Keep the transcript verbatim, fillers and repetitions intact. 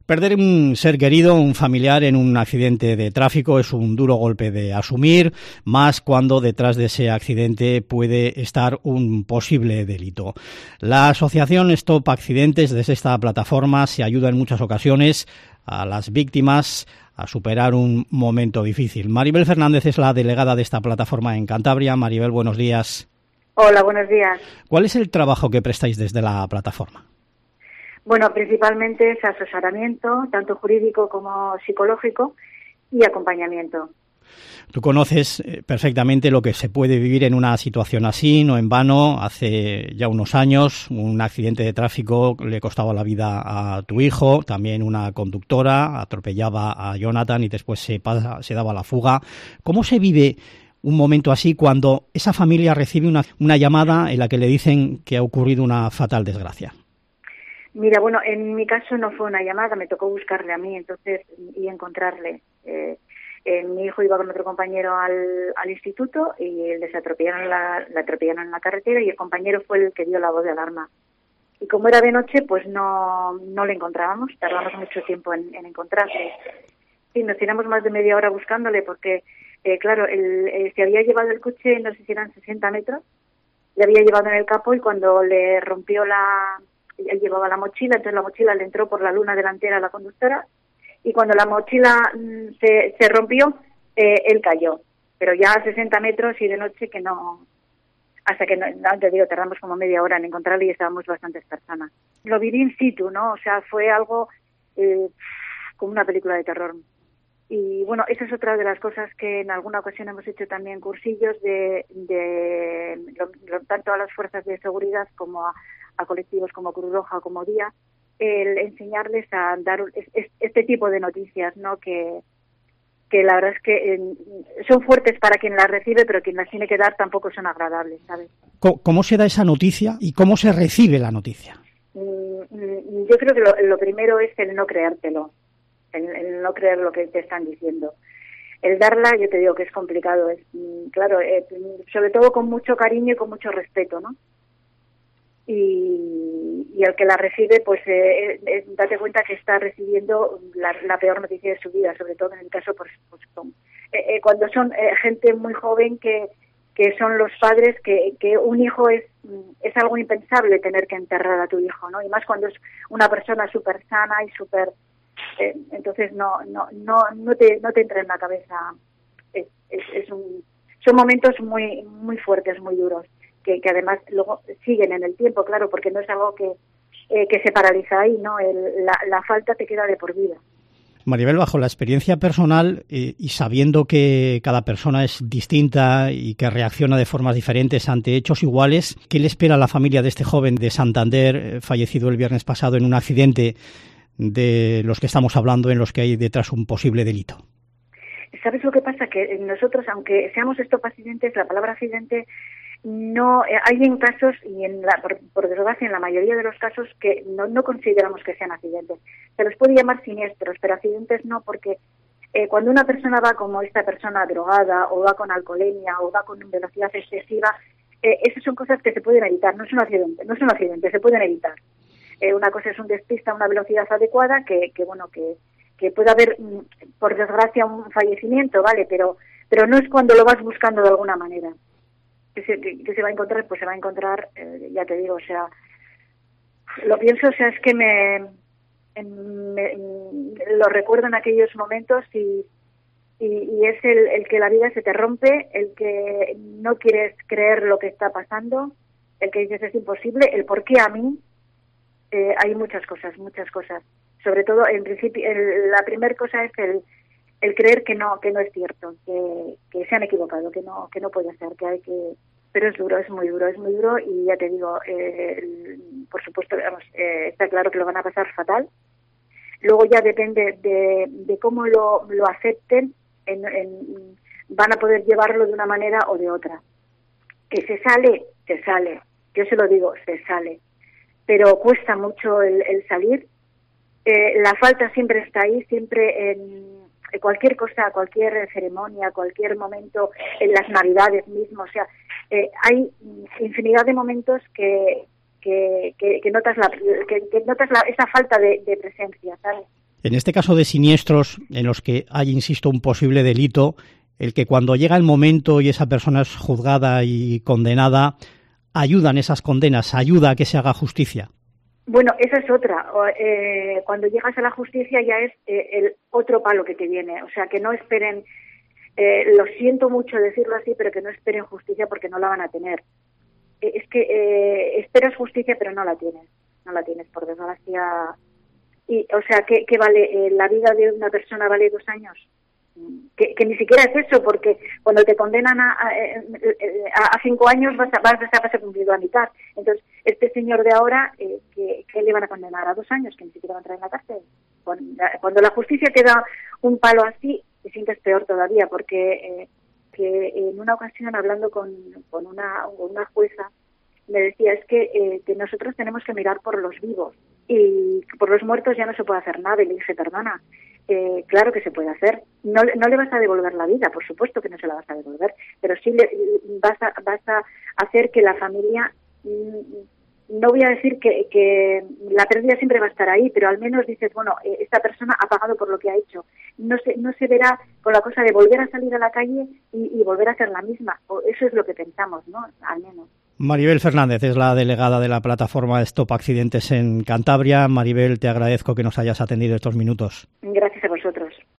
Perder un ser querido, un familiar en un accidente de tráfico es un duro golpe de asumir, más cuando detrás de ese accidente puede estar un posible delito. La asociación Stop Accidentes, desde esta plataforma, se ayuda en muchas ocasiones a las víctimas a superar un momento difícil. Maribel Fernández es la delegada de esta plataforma en Cantabria. Maribel, buenos días. Hola, buenos días. ¿Cuál es el trabajo que prestáis desde la plataforma? Bueno, principalmente es asesoramiento, tanto jurídico como psicológico, y acompañamiento. Tú conoces perfectamente lo que se puede vivir en una situación así, no en vano. Hace ya unos años un accidente de tráfico le costaba la vida a tu hijo, también una conductora atropellaba a Jonathan y después se, pasa, se daba la fuga. ¿Cómo se vive un momento así cuando esa familia recibe una, una llamada en la que le dicen que ha ocurrido una fatal desgracia? Mira, bueno, en mi caso no fue una llamada, me tocó buscarle a mí, entonces, y encontrarle. Eh, eh, mi hijo iba con otro compañero al, al instituto y les atropellaron la, la atropellaron en la carretera y el compañero fue el que dio la voz de alarma. Y como era de noche, pues no, no le encontrábamos, tardamos mucho tiempo en, en encontrarle. Sí, nos tiramos más de media hora buscándole porque, eh, claro, el, eh, se había llevado el coche, no sé si eran sesenta metros, le había llevado en el capó y cuando le rompió la... Él llevaba la mochila, entonces la mochila le entró por la luna delantera a la conductora y cuando la mochila mmm, se, se rompió, eh, él cayó. Pero ya a sesenta metros y de noche que no... Hasta que, no, no te digo, tardamos como media hora en encontrarle y estábamos bastantes personas. Lo viví in situ, ¿no? O sea, fue algo eh, como una película de terror. Y bueno, esa es otra de las cosas que en alguna ocasión hemos hecho también cursillos de, de lo, lo, tanto a las fuerzas de seguridad como a, a colectivos como Cruz Roja, como Día, el enseñarles a dar es, es, este tipo de noticias, ¿no? Que, que la verdad es que eh, son fuertes para quien las recibe, pero quien las tiene que dar tampoco son agradables, ¿sabes? ¿Cómo se da esa noticia y cómo se recibe la noticia? Mm, yo creo que lo, lo primero es el no creértelo. El, el no creer lo que te están diciendo. El darla, yo te digo que es complicado, es claro, eh, sobre todo con mucho cariño y con mucho respeto, ¿no? Y, y el que la recibe, pues eh, eh, date cuenta que está recibiendo la, la peor noticia de su vida, sobre todo en el caso, pues, pues son, eh, eh, cuando son eh, gente muy joven que que son los padres, que, que un hijo es es algo impensable tener que enterrar a tu hijo, ¿no? Y más cuando es una persona súper sana y súper Eh, entonces no no no no te no te entra en la cabeza. Es, es, es un, son momentos muy muy fuertes, muy duros, que, que además luego siguen en el tiempo, claro, porque no es algo que eh, que se paraliza ahí, no, el, la, la falta te queda de por vida. Maribel, bajo la experiencia personal eh, y sabiendo que cada persona es distinta y que reacciona de formas diferentes ante hechos iguales, ¿qué le espera a la familia de este joven de Santander, eh, fallecido el viernes pasado en un accidente de los que estamos hablando, en los que hay detrás un posible delito? ¿Sabes lo que pasa? Que nosotros, aunque seamos Stop Accidentes, la palabra accidente no... Eh, hay en casos, y en la, por, por desgracia en la mayoría de los casos, que no, no consideramos que sean accidentes. Se los puede llamar siniestros, pero accidentes no, porque eh, cuando una persona va como esta persona drogada, o va con alcoholemia, o va con velocidad excesiva, eh, esas son cosas que se pueden evitar, no es un accidente, no es un accidente, se pueden evitar. Eh, una cosa es un despiste a una velocidad adecuada, que, que bueno, que, que puede haber, por desgracia, un fallecimiento, ¿vale? Pero pero no es cuando lo vas buscando de alguna manera. Que se, que, que se va a encontrar, pues se va a encontrar, eh, ya te digo, o sea, lo pienso, o sea, es que me, me lo recuerdo en aquellos momentos y, y, y es el, el que la vida se te rompe, el que no quieres creer lo que está pasando, el que dices es imposible, el por qué a mí. Eh, hay muchas cosas, muchas cosas. Sobre todo, en principio, el, la primera cosa es el, el creer que no, que no es cierto, que, que se han equivocado, que no, que no puede ser, que hay que. Pero es duro, es muy duro, es muy duro y ya te digo, eh, el, por supuesto, vamos, eh, está claro que lo van a pasar fatal. Luego ya depende de, de cómo lo, lo acepten, en, en, van a poder llevarlo de una manera o de otra. Que se sale, se sale. Yo se lo digo, se sale. Pero cuesta mucho el, el salir. Eh, la falta siempre está ahí, siempre en, en cualquier cosa, cualquier ceremonia, cualquier momento, en las Navidades mismo, o sea, eh, hay infinidad de momentos que que, que, que notas la que, que notas la, esa falta de, de presencia, ¿sabes? En este caso de siniestros en los que hay, insisto, un posible delito, el que cuando llega el momento y esa persona es juzgada y condenada, ayudan esas condenas, ayuda a que se haga justicia. Bueno, esa es otra. Eh, cuando llegas a la justicia ya es eh, el otro palo que te viene. O sea, que no esperen, eh, lo siento mucho decirlo así, pero que no esperen justicia porque no la van a tener. Eh, es que eh, esperas justicia pero no la tienes. No la tienes, por desgracia. Y, o sea, ¿qué, qué vale? Eh, ¿La vida de una persona vale dos años? Que, que ni siquiera es eso, porque cuando te condenan a, a, a cinco años vas a, vas a, vas a cumplir la mitad. Entonces, este señor de ahora, eh, que, que le van a condenar a dos años, que ni siquiera va a entrar en la cárcel. Cuando, cuando la justicia te da un palo así, te sientes peor todavía, porque eh, que en una ocasión, hablando con, con una, una jueza, me decía, es que, eh, que nosotros tenemos que mirar por los vivos, y por los muertos ya no se puede hacer nada. Y le dije, perdona, Eh, claro que se puede hacer. No, no le vas a devolver la vida, por supuesto que no se la vas a devolver, pero sí le, vas, a, vas a hacer que la familia, no voy a decir que, que la pérdida siempre va a estar ahí, pero al menos dices, bueno, esta persona ha pagado por lo que ha hecho. No se, no se verá con la cosa de volver a salir a la calle y, y volver a hacer la misma. O eso es lo que pensamos, ¿no? Al menos. Maribel Fernández es la delegada de la plataforma Stop Accidentes en Cantabria. Maribel, te agradezco que nos hayas atendido estos minutos. Gracias a